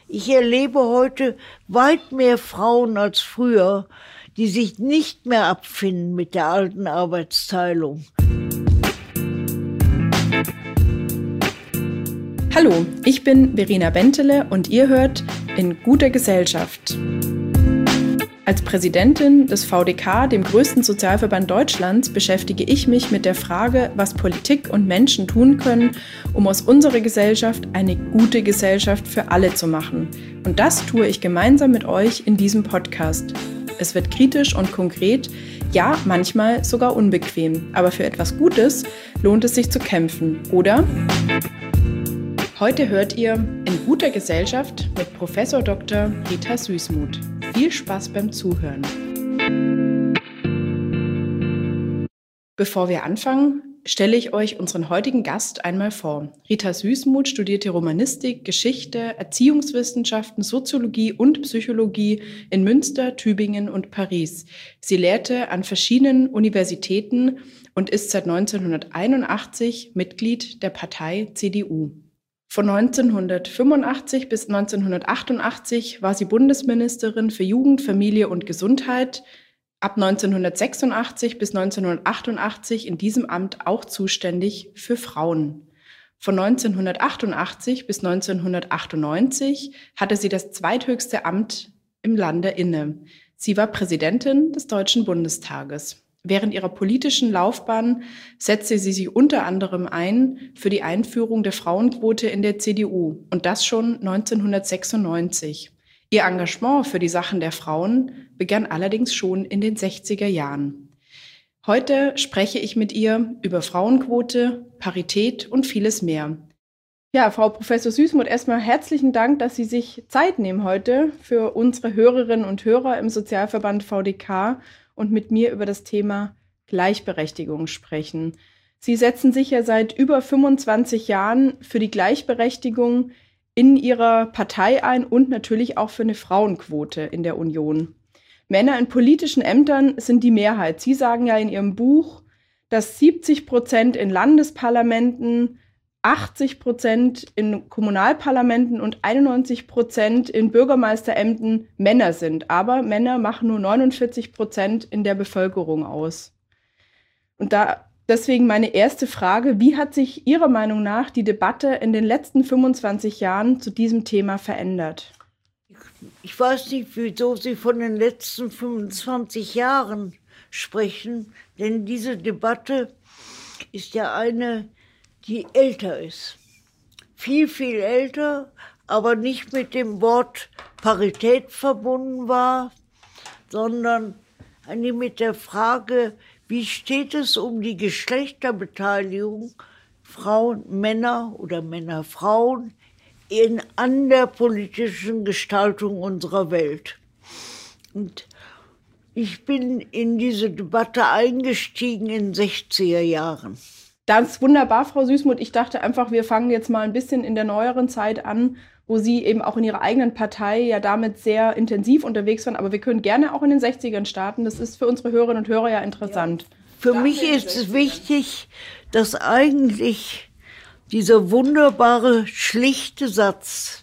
Ich erlebe heute weit mehr Frauen als früher, die sich nicht mehr abfinden mit der alten Arbeitsteilung. Hallo, ich bin Verena Bentele und ihr hört In guter Gesellschaft. Als Präsidentin des VDK, dem größten Sozialverband Deutschlands, beschäftige ich mich mit der Frage, was Politik und Menschen tun können, um aus unserer Gesellschaft eine gute Gesellschaft für alle zu machen. Und das tue ich gemeinsam mit euch in diesem Podcast. Es wird kritisch und konkret, ja, manchmal sogar unbequem. Aber für etwas Gutes lohnt es sich zu kämpfen, oder? Heute hört ihr In guter Gesellschaft mit Prof. Dr. Rita Süssmuth. Viel Spaß beim Zuhören. Bevor wir anfangen, stelle ich euch unseren heutigen Gast einmal vor. Rita Süssmuth studierte Romanistik, Geschichte, Erziehungswissenschaften, Soziologie und Psychologie in Münster, Tübingen und Paris. Sie lehrte an verschiedenen Universitäten und ist seit 1981 Mitglied der Partei CDU. Von 1985 bis 1988 war sie Bundesministerin für Jugend, Familie und Gesundheit. Ab 1986 bis 1988 in diesem Amt auch zuständig für Frauen. Von 1988 bis 1998 hatte sie das zweithöchste Amt im Lande inne. Sie war Präsidentin des Deutschen Bundestages. Während ihrer politischen Laufbahn setzte sie sich unter anderem ein für die Einführung der Frauenquote in der CDU und das schon 1996. Ihr Engagement für die Sachen der Frauen begann allerdings schon in den 60er Jahren. Heute spreche ich mit ihr über Frauenquote, Parität und vieles mehr. Ja, Frau Professor Süssmuth, erstmal herzlichen Dank, dass Sie sich Zeit nehmen heute für unsere Hörerinnen und Hörer im Sozialverband VDK und mit mir über das Thema Gleichberechtigung sprechen. Sie setzen sich ja seit über 25 Jahren für die Gleichberechtigung in Ihrer Partei ein und natürlich auch für eine Frauenquote in der Union. Männer in politischen Ämtern sind die Mehrheit. Sie sagen ja in Ihrem Buch, dass 70% in Landesparlamenten, 80% in Kommunalparlamenten und 91% in Bürgermeisterämtern Männer sind. Aber Männer machen nur 49% in der Bevölkerung aus. Und deswegen meine erste Frage, wie hat sich Ihrer Meinung nach die Debatte in den letzten 25 Jahren zu diesem Thema verändert? Ich weiß nicht, wieso Sie von den letzten 25 Jahren sprechen, denn diese Debatte ist ja eine, die älter ist. Viel, viel älter, aber nicht mit dem Wort Parität verbunden war, sondern eigentlich mit der Frage, wie steht es um die Geschlechterbeteiligung Frauen, Männer oder Männer, Frauen an der politischen Gestaltung unserer Welt. Und ich bin in diese Debatte eingestiegen in den 60er Jahren. Das ist wunderbar, Frau Süssmuth. Ich dachte einfach, wir fangen jetzt mal ein bisschen in der neueren Zeit an, wo Sie eben auch in Ihrer eigenen Partei ja damit sehr intensiv unterwegs waren. Aber wir können gerne auch in den 60ern starten. Das ist für unsere Hörerinnen und Hörer ja interessant. Ja. Für mich ist es wichtig, dass eigentlich dieser wunderbare, schlichte Satz,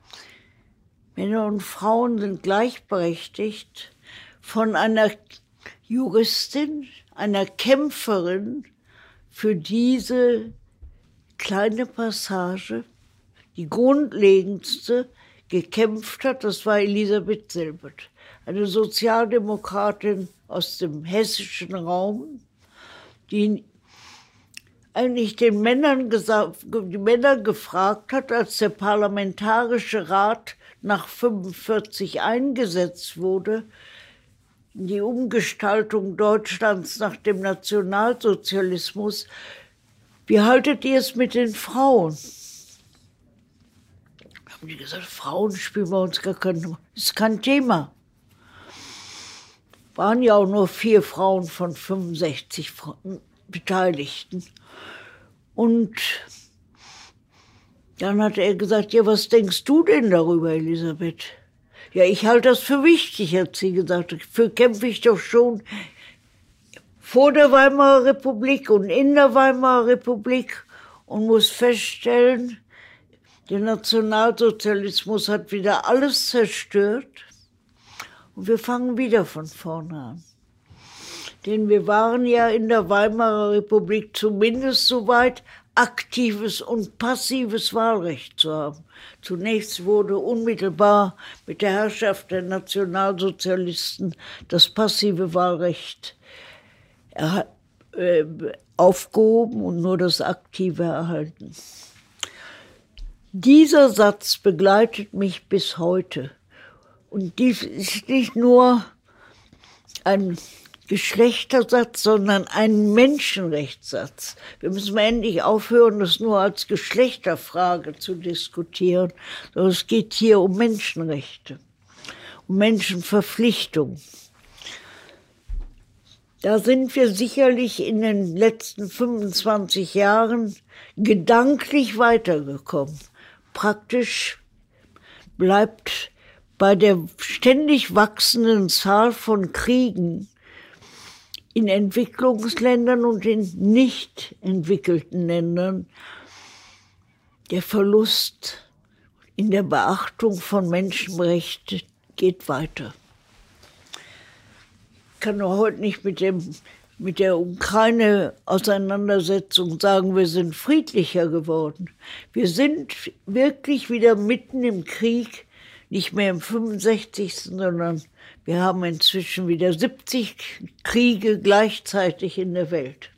Männer und Frauen sind gleichberechtigt, von einer Juristin, einer Kämpferin, für diese kleine Passage, die grundlegendste, gekämpft hat, das war Elisabeth Silbert, eine Sozialdemokratin aus dem hessischen Raum, die eigentlich die Männer gefragt hat, als der Parlamentarische Rat nach 1945 eingesetzt wurde, die Umgestaltung Deutschlands nach dem Nationalsozialismus. Wie haltet ihr es mit den Frauen? Haben die gesagt, Frauen spielen bei uns gar ist kein Thema. Waren ja auch nur 4 Frauen von 65 Beteiligten. Und dann hat er gesagt, ja, was denkst du denn darüber, Elisabeth? Ja, ich halte das für wichtig, hat sie gesagt. Dafür kämpfe ich doch schon vor der Weimarer Republik und in der Weimarer Republik und muss feststellen, Der Nationalsozialismus hat wieder alles zerstört und wir fangen wieder von vorne an. Denn wir waren ja in der Weimarer Republik zumindest so weit, aktives und passives Wahlrecht zu haben. Zunächst wurde unmittelbar mit der Herrschaft der Nationalsozialisten das passive Wahlrecht aufgehoben und nur das aktive erhalten. Dieser Satz begleitet mich bis heute. Und dies ist nicht nur ein Geschlechtersatz, sondern ein Menschenrechtssatz. Wir müssen endlich aufhören, das nur als Geschlechterfrage zu diskutieren, sondern es geht hier um Menschenrechte, um Menschenverpflichtungen. Da sind wir sicherlich in den letzten 25 Jahren gedanklich weitergekommen. Praktisch bleibt bei der ständig wachsenden Zahl von Kriegen in Entwicklungsländern und in nicht entwickelten Ländern der Verlust in der Beachtung von Menschenrechten geht weiter. Ich kann nur heute nicht mit der Ukraine-Auseinandersetzung sagen, wir sind friedlicher geworden. Wir sind wirklich wieder mitten im Krieg, nicht mehr im 65., sondern wir haben inzwischen wieder 70 Kriege gleichzeitig in der Welt.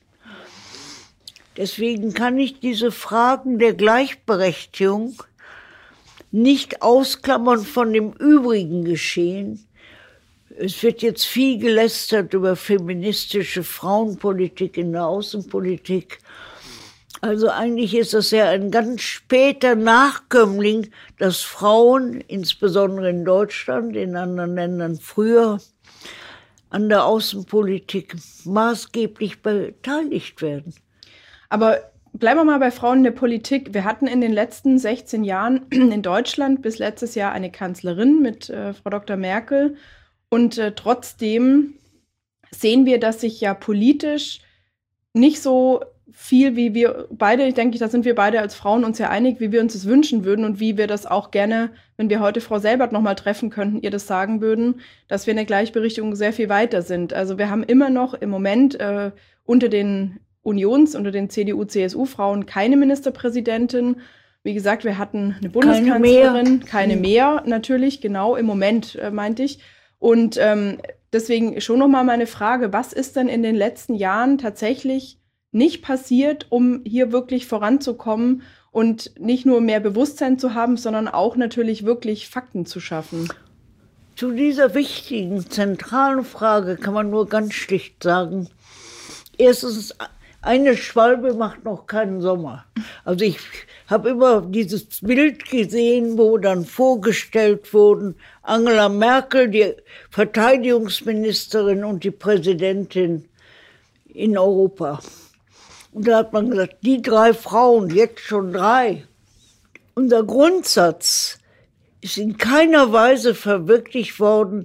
Deswegen kann ich diese Fragen der Gleichberechtigung nicht ausklammern von dem übrigen Geschehen. Es wird jetzt viel gelästert über feministische Frauenpolitik in der Außenpolitik. Also eigentlich ist das ja ein ganz später Nachkömmling, dass Frauen, insbesondere in Deutschland, in anderen Ländern früher, an der Außenpolitik maßgeblich beteiligt werden. Aber bleiben wir mal bei Frauen in der Politik. Wir hatten in den letzten 16 Jahren in Deutschland bis letztes Jahr eine Kanzlerin mit Frau Dr. Merkel. Und trotzdem sehen wir, dass sich ja politisch nicht so viel, wie wir beide, ich denke, da sind wir beide als Frauen uns ja einig, wie wir uns das wünschen würden und wie wir das auch gerne, wenn wir heute Frau Selbert nochmal treffen könnten, ihr das sagen würden, dass wir in der Gleichberechtigung sehr viel weiter sind. Also wir haben immer noch im Moment unter den CDU-CSU-Frauen keine Ministerpräsidentin. Wie gesagt, wir hatten eine Bundeskanzlerin, keine mehr natürlich, genau, im Moment meinte ich. Und deswegen schon nochmal meine Frage, was ist denn in den letzten Jahren tatsächlich nicht passiert, um hier wirklich voranzukommen und nicht nur mehr Bewusstsein zu haben, sondern auch natürlich wirklich Fakten zu schaffen? Zu dieser wichtigen, zentralen Frage kann man nur ganz schlicht sagen, erstens, eine Schwalbe macht noch keinen Sommer. Also ich habe immer dieses Bild gesehen, wo dann vorgestellt wurden, Angela Merkel, die Verteidigungsministerin und die Präsidentin in Europa. Und da hat man gesagt, die 3 Frauen, jetzt schon 3. Unser Grundsatz ist in keiner Weise verwirklicht worden,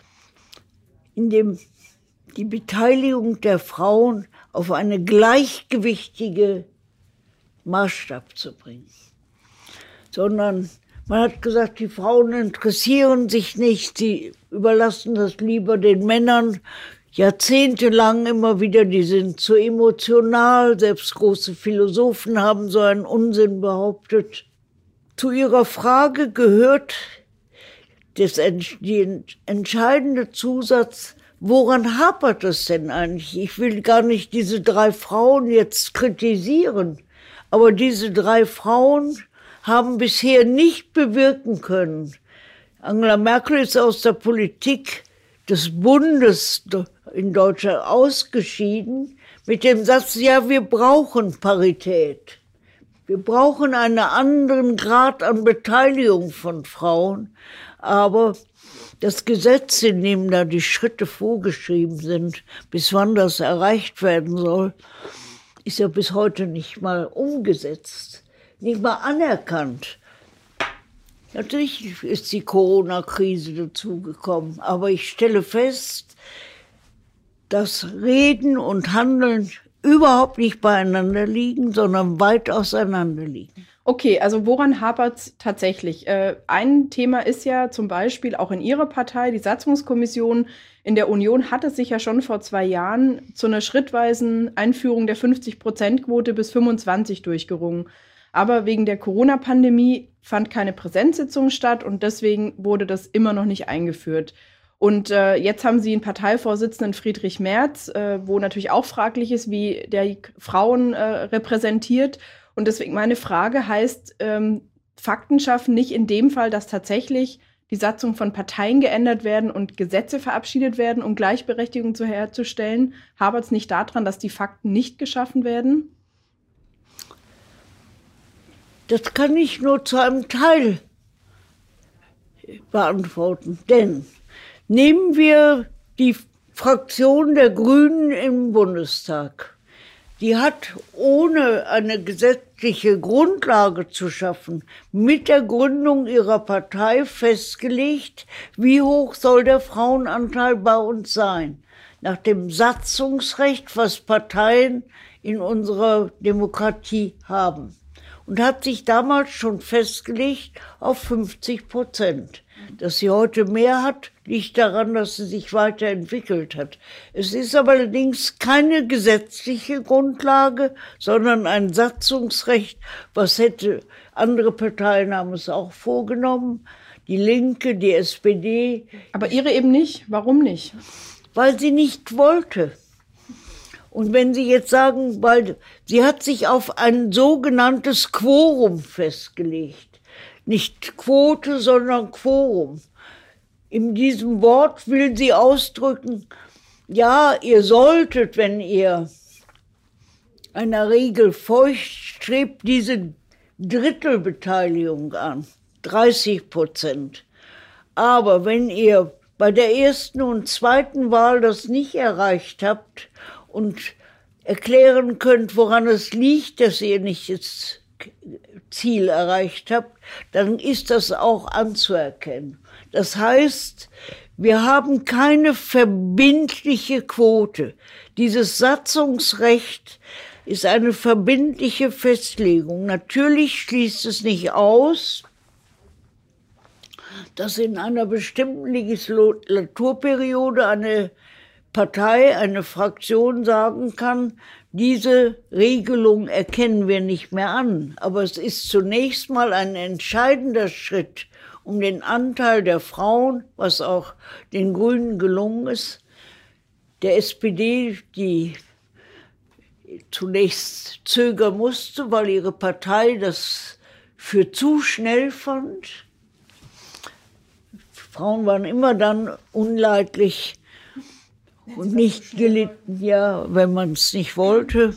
in dem die Beteiligung der Frauen auf eine gleichgewichtige Maßstab zu bringen. Sondern man hat gesagt, die Frauen interessieren sich nicht, sie überlassen das lieber den Männern. Jahrzehntelang immer wieder, die sind zu emotional, selbst große Philosophen haben so einen Unsinn behauptet. Zu Ihrer Frage gehört der entscheidende Zusatz, woran hapert es denn eigentlich? Ich will gar nicht diese 3 Frauen jetzt kritisieren, aber diese 3 Frauen haben bisher nicht bewirken können. Angela Merkel ist aus der Politik des Bundes in Deutschland ausgeschieden mit dem Satz, ja, wir brauchen Parität. Wir brauchen einen anderen Grad an Beteiligung von Frauen, aber das Gesetz, in dem da die Schritte vorgeschrieben sind, bis wann das erreicht werden soll, ist ja bis heute nicht mal umgesetzt, nicht mal anerkannt. Natürlich ist die Corona-Krise dazugekommen, aber ich stelle fest, dass Reden und Handeln überhaupt nicht beieinander liegen, sondern weit auseinander liegen. Okay, also woran hapert es tatsächlich? Ein Thema ist ja zum Beispiel auch in Ihrer Partei, die Satzungskommission in der Union hat es sich ja schon vor 2 Jahren zu einer schrittweisen Einführung der 50%-Quote bis 25 durchgerungen. Aber wegen der Corona-Pandemie fand keine Präsenzsitzung statt und deswegen wurde das immer noch nicht eingeführt. Und jetzt haben Sie einen Parteivorsitzenden Friedrich Merz, wo natürlich auch fraglich ist, wie der Frauen repräsentiert. Und deswegen meine Frage heißt, Fakten schaffen nicht in dem Fall, dass tatsächlich die Satzung von Parteien geändert werden und Gesetze verabschiedet werden, um Gleichberechtigung herzustellen? Hapert es nicht daran, dass die Fakten nicht geschaffen werden? Das kann ich nur zu einem Teil beantworten. Denn nehmen wir die Fraktion der Grünen im Bundestag. Die hat, ohne eine gesetzliche Grundlage zu schaffen, mit der Gründung ihrer Partei festgelegt, wie hoch soll der Frauenanteil bei uns sein. Nach dem Satzungsrecht, was Parteien in unserer Demokratie haben. Und hat sich damals schon festgelegt auf 50%. Dass sie heute mehr hat, liegt daran, dass sie sich weiterentwickelt hat. Es ist aber allerdings keine gesetzliche Grundlage, sondern ein Satzungsrecht, was andere Parteien haben es auch vorgenommen, die Linke, die SPD. Aber Ihre eben nicht. Warum nicht? Weil sie nicht wollte. Und wenn Sie jetzt sagen, weil sie hat sich auf ein sogenanntes Quorum festgelegt. Nicht Quote, sondern Quorum. In diesem Wort will sie ausdrücken, ja, ihr solltet, wenn ihr einer Regel folgt, strebt diese Drittelbeteiligung an, 30%. Aber wenn ihr bei der ersten und zweiten Wahl das nicht erreicht habt und erklären könnt, woran es liegt, dass ihr nicht das Ziel erreicht habt, dann ist das auch anzuerkennen. Das heißt, wir haben keine verbindliche Quote. Dieses Satzungsrecht ist eine verbindliche Festlegung. Natürlich schließt es nicht aus, dass in einer bestimmten Legislaturperiode eine Partei, eine Fraktion sagen kann, diese Regelung erkennen wir nicht mehr an. Aber es ist zunächst mal ein entscheidender Schritt, um den Anteil der Frauen, was auch den Grünen gelungen ist, der SPD, die zunächst zögern musste, weil ihre Partei das für zu schnell fand. Frauen waren immer dann unleidlich und nicht gelitten, ja, wenn man es nicht wollte.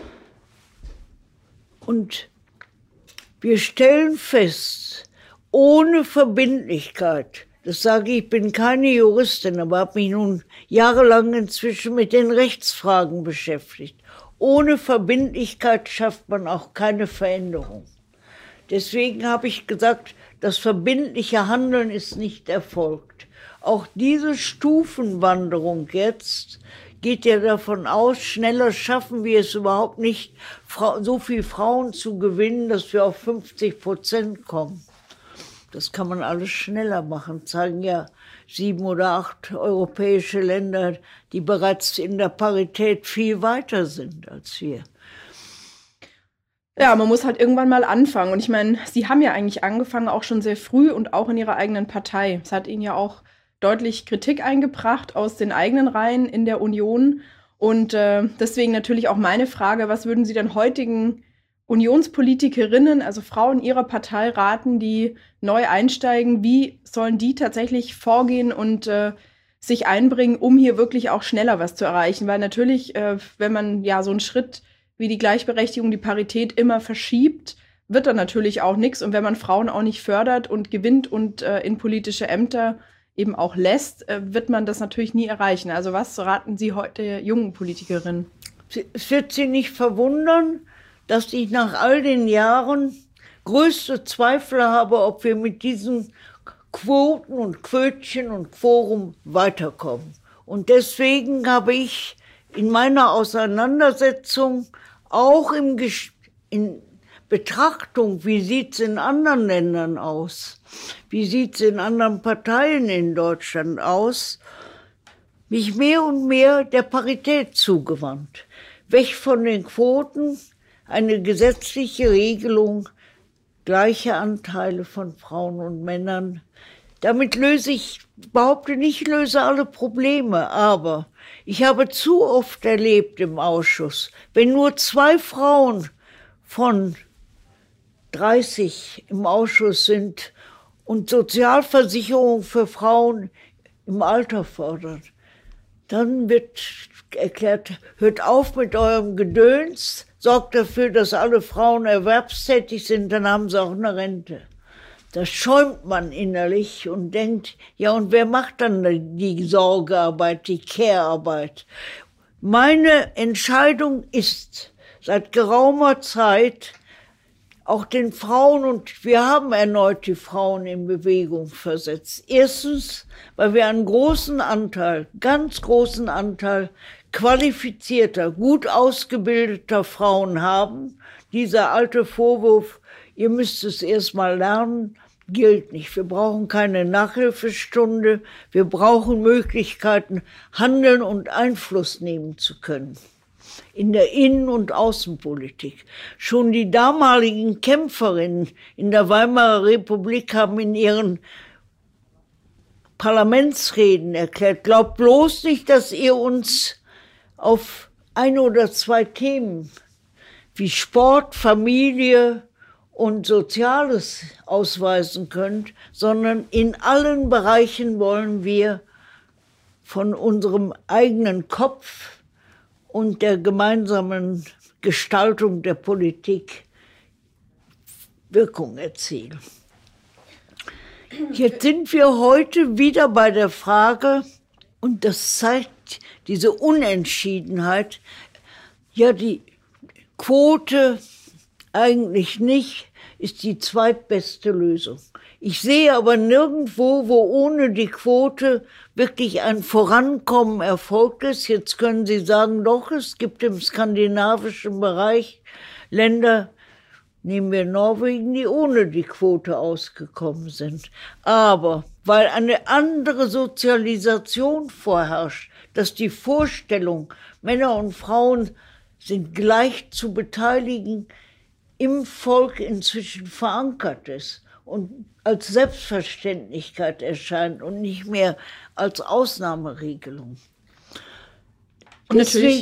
Und wir stellen fest, ohne Verbindlichkeit, das sage ich, ich bin keine Juristin, aber habe mich nun jahrelang inzwischen mit den Rechtsfragen beschäftigt. Ohne Verbindlichkeit schafft man auch keine Veränderung. Deswegen habe ich gesagt, das verbindliche Handeln ist nicht erfolgt. Auch diese Stufenwanderung jetzt geht ja davon aus, schneller schaffen wir es überhaupt nicht, so viele Frauen zu gewinnen, dass wir auf 50% kommen. Das kann man alles schneller machen, zeigen ja 7 oder 8 europäische Länder, die bereits in der Parität viel weiter sind als wir. Ja, man muss halt irgendwann mal anfangen. Und ich meine, Sie haben ja eigentlich angefangen, auch schon sehr früh und auch in Ihrer eigenen Partei. Es hat Ihnen ja auch deutlich Kritik eingebracht aus den eigenen Reihen in der Union. Und deswegen natürlich auch meine Frage, was würden Sie denn heutigen Unionspolitikerinnen, also Frauen Ihrer Partei raten, die neu einsteigen? Wie sollen die tatsächlich vorgehen und sich einbringen, um hier wirklich auch schneller was zu erreichen? Weil natürlich, wenn man ja so einen Schritt wie die Gleichberechtigung, die Parität immer verschiebt, wird dann natürlich auch nichts. Und wenn man Frauen auch nicht fördert und gewinnt und in politische Ämter eben auch lässt, wird man das natürlich nie erreichen. Also was raten Sie heute jungen Politikerinnen? Es wird Sie nicht verwundern, dass ich nach all den Jahren größte Zweifel habe, ob wir mit diesen Quoten und Quötchen und Quorum weiterkommen. Und deswegen habe ich in meiner Auseinandersetzung auch Betrachtung, wie sieht's in anderen Ländern aus, wie sieht's in anderen Parteien in Deutschland aus, mich mehr und mehr der Parität zugewandt. Weg von den Quoten, eine gesetzliche Regelung, gleiche Anteile von Frauen und Männern. Damit behaupte nicht, löse alle Probleme, aber ich habe zu oft erlebt im Ausschuss, wenn nur 2 Frauen von 30 im Ausschuss sind und Sozialversicherung für Frauen im Alter fordern, dann wird erklärt, hört auf mit eurem Gedöns, sorgt dafür, dass alle Frauen erwerbstätig sind, dann haben sie auch eine Rente. Da schäumt man innerlich und denkt, ja, und wer macht dann die Sorgearbeit, die Care-Arbeit? Meine Entscheidung ist seit geraumer Zeit auch den Frauen, und wir haben erneut die Frauen in Bewegung versetzt. Erstens, weil wir einen großen Anteil, ganz großen Anteil qualifizierter, gut ausgebildeter Frauen haben. Dieser alte Vorwurf, ihr müsst es erst mal lernen, gilt nicht. Wir brauchen keine Nachhilfestunde. Wir brauchen Möglichkeiten, handeln und Einfluss nehmen zu können in der Innen- und Außenpolitik. Schon die damaligen Kämpferinnen in der Weimarer Republik haben in ihren Parlamentsreden erklärt, glaubt bloß nicht, dass ihr uns auf 1 oder 2 Themen wie Sport, Familie und Soziales ausweisen könnt, sondern in allen Bereichen wollen wir von unserem eigenen Kopf und der gemeinsamen Gestaltung der Politik Wirkung erzielen. Jetzt sind wir heute wieder bei der Frage, und das zeigt diese Unentschiedenheit, ja, die Quote eigentlich nicht, ist die zweitbeste Lösung. Ich sehe aber nirgendwo, wo ohne die Quote wirklich ein Vorankommen erfolgt ist. Jetzt können Sie sagen, doch, es gibt im skandinavischen Bereich Länder, nehmen wir Norwegen, die ohne die Quote ausgekommen sind. Aber weil eine andere Sozialisation vorherrscht, dass die Vorstellung, Männer und Frauen sind gleich zu beteiligen, im Volk inzwischen verankert ist und als Selbstverständlichkeit erscheint und nicht mehr als Ausnahmeregelung. Und natürlich,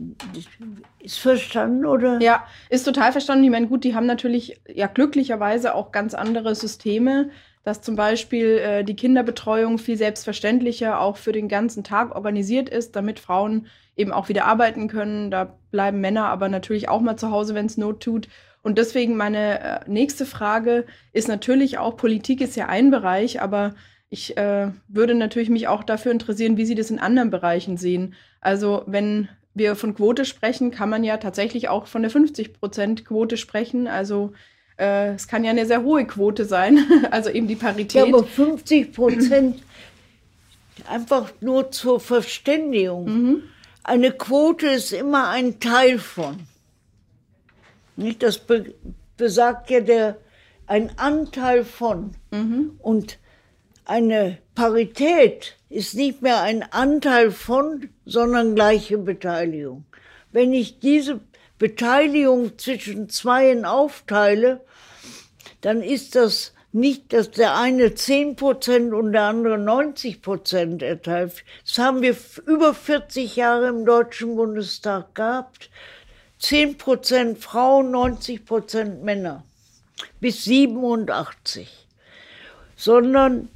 ist verstanden, oder? Ja, ist total verstanden. Ich meine, gut, die haben natürlich ja glücklicherweise auch ganz andere Systeme, dass zum Beispiel die Kinderbetreuung viel selbstverständlicher auch für den ganzen Tag organisiert ist, damit Frauen eben auch wieder arbeiten können. Da bleiben Männer aber natürlich auch mal zu Hause, wenn es Not tut. Und deswegen meine nächste Frage ist natürlich auch, Politik ist ja ein Bereich, aber ich würde natürlich mich auch dafür interessieren, wie Sie das in anderen Bereichen sehen. Also wenn wir von Quote sprechen, kann man ja tatsächlich auch von der 50%-Quote sprechen. Also es kann ja eine sehr hohe Quote sein, also eben die Parität. Ja, aber 50%, einfach nur zur Verständigung. Eine Quote ist immer ein Teil von. Nicht? Das besagt ja ein Anteil von. Und eine Parität ist nicht mehr ein Anteil von, sondern gleiche Beteiligung. Wenn ich diese Beteiligung zwischen Zweien aufteile, dann ist das nicht, dass der eine 10% und der andere 90% erteilt. Das haben wir über 40 Jahre im Deutschen Bundestag gehabt. 10% Frauen, 90% Männer. Bis 87. Sondern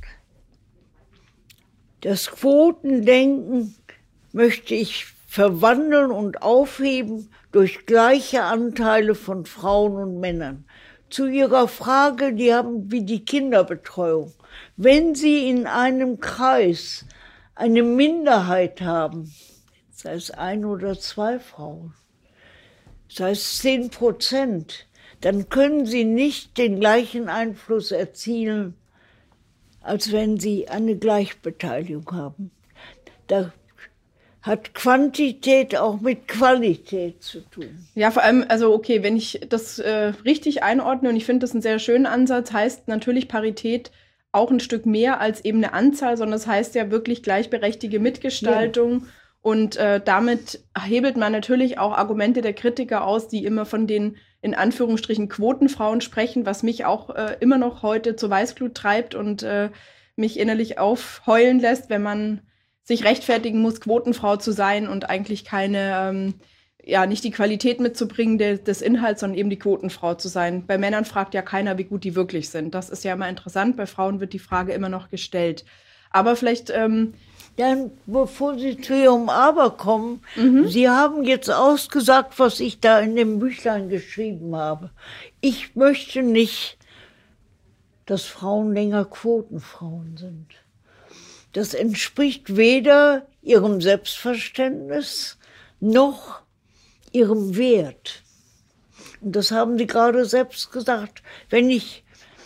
das Quotendenken möchte ich verwandeln und aufheben durch gleiche Anteile von Frauen und Männern. Zu Ihrer Frage, die haben wie die Kinderbetreuung. Wenn Sie in einem Kreis eine Minderheit haben, sei es 1 oder 2 Frauen, sei es 10%, dann können Sie nicht den gleichen Einfluss erzielen, als wenn Sie eine Gleichbeteiligung haben. Da hat Quantität auch mit Qualität zu tun. Ja, vor allem, also okay, wenn ich das richtig einordne, und ich finde das einen sehr schönen Ansatz, heißt natürlich Parität auch ein Stück mehr als eben eine Anzahl, sondern das heißt ja wirklich gleichberechtigte Mitgestaltung. Ja. Und damit hebelt man natürlich auch Argumente der Kritiker aus, die immer von den in Anführungsstrichen Quotenfrauen sprechen, was mich auch immer noch heute zur Weißglut treibt und mich innerlich aufheulen lässt, wenn man sich rechtfertigen muss, Quotenfrau zu sein und eigentlich keine, nicht die Qualität mitzubringen des Inhalts, sondern eben die Quotenfrau zu sein. Bei Männern fragt ja keiner, wie gut die wirklich sind. Das ist ja immer interessant. Bei Frauen wird die Frage immer noch gestellt. Aber vielleicht... Dann, bevor Sie zu Ihrem Aber kommen, Sie haben jetzt ausgesagt, was ich da in dem Büchlein geschrieben habe. Ich möchte nicht, dass Frauen länger Quotenfrauen sind. Das entspricht weder ihrem Selbstverständnis noch ihrem Wert. Und das haben Sie gerade selbst gesagt. Wenn ich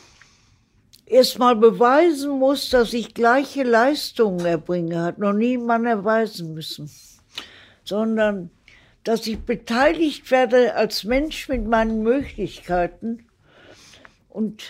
erst mal beweisen muss, dass ich gleiche Leistungen erbringe, hat noch nie ein Mann erweisen müssen, sondern dass ich beteiligt werde als Mensch mit meinen Möglichkeiten und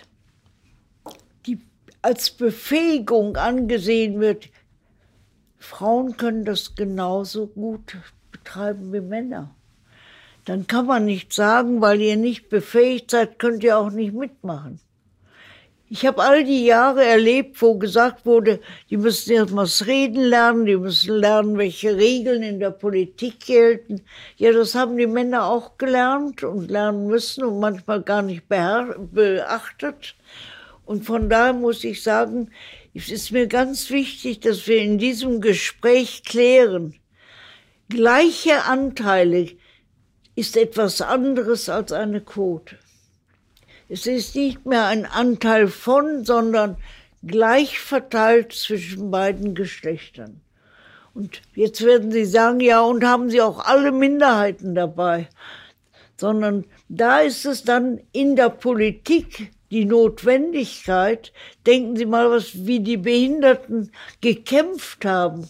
die als Befähigung angesehen wird. Frauen können das genauso gut betreiben wie Männer. Dann kann man nicht sagen, weil ihr nicht befähigt seid, könnt ihr auch nicht mitmachen. Ich habe all die Jahre erlebt, wo gesagt wurde, die müssen erst mal das Reden lernen, die müssen lernen, welche Regeln in der Politik gelten. Ja, das haben die Männer auch gelernt und lernen müssen und manchmal gar nicht beachtet. Und von daher muss ich sagen, es ist mir ganz wichtig, dass wir in diesem Gespräch klären. Gleiche Anteile ist etwas anderes als eine Quote. Es ist nicht mehr ein Anteil von, sondern gleich verteilt zwischen beiden Geschlechtern. Und jetzt werden Sie sagen, ja, und haben Sie auch alle Minderheiten dabei? Sondern da ist es dann in der Politik die Notwendigkeit. Denken Sie mal, wie die Behinderten gekämpft haben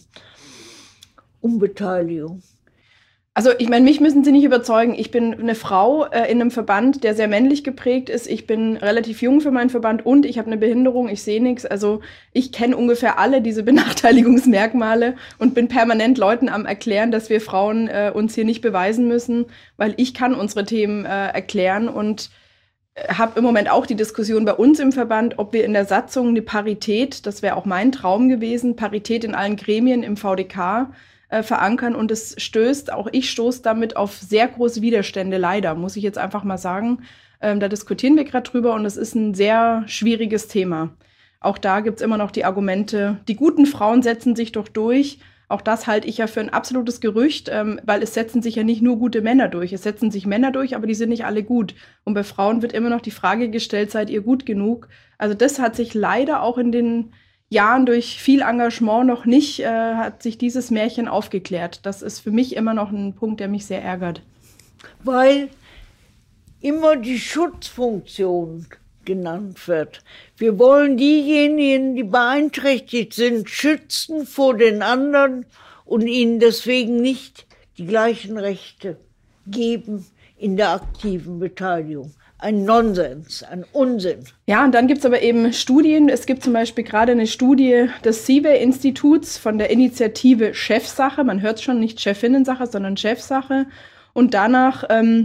um Beteiligung. Also ich meine, mich müssen Sie nicht überzeugen. Ich bin eine Frau in einem Verband, der sehr männlich geprägt ist. Ich bin relativ jung für meinen Verband und ich habe eine Behinderung, ich sehe nichts. Also ich kenne ungefähr alle diese Benachteiligungsmerkmale und bin permanent Leuten am Erklären, dass wir Frauen uns hier nicht beweisen müssen, weil ich kann unsere Themen erklären und habe im Moment auch die Diskussion bei uns im Verband, ob wir in der Satzung eine Parität, das wäre auch mein Traum gewesen, Parität in allen Gremien im VDK verankern und ich stoße damit auf sehr große Widerstände, leider, muss ich jetzt einfach mal sagen. Da diskutieren wir gerade drüber und es ist ein sehr schwieriges Thema. Auch da gibt's immer noch die Argumente, die guten Frauen setzen sich doch durch. Auch das halte ich ja für ein absolutes Gerücht, weil es setzen sich ja nicht nur gute Männer durch. Es setzen sich Männer durch, aber die sind nicht alle gut. Und bei Frauen wird immer noch die Frage gestellt, seid ihr gut genug? Also das hat sich leider auch in den Jahren durch viel Engagement noch nicht, hat sich dieses Märchen aufgeklärt. Das ist für mich immer noch ein Punkt, der mich sehr ärgert. Weil immer die Schutzfunktion genannt wird. Wir wollen diejenigen, die beeinträchtigt sind, schützen vor den anderen und ihnen deswegen nicht die gleichen Rechte geben in der aktiven Beteiligung. Ein Nonsens, ein Unsinn. Ja, und dann gibt es aber eben Studien. Es gibt zum Beispiel gerade eine Studie des CIVE-Instituts von der Initiative Chefsache. Man hört es schon, nicht Chefinnensache, sondern Chefsache. Und danach